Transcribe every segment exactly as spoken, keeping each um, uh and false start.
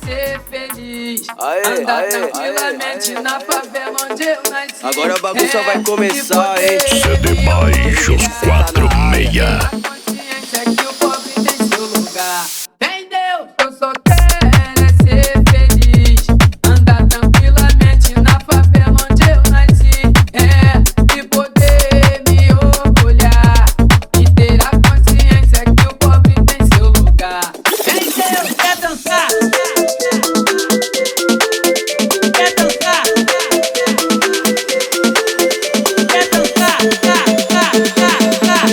ser feliz. Aê, Andar aê, tranquilamente aê, aê, na favela onde eu nasci. Agora a bagunça É, vai começar, hein? C D Baixos quatro seis. a consciência que o pobre tem seu lugar. Entendeu? Eu só quero é ser feliz. Andar tranquilamente na favela onde eu nasci. É, e poder me orgulhar. E ter a consciência que o pobre tem seu lugar. Entendeu? Quer dançar? Quer dançar? Quer dançar?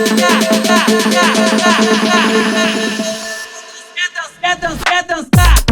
Quer dançar? Quer dançar? Quer dançar?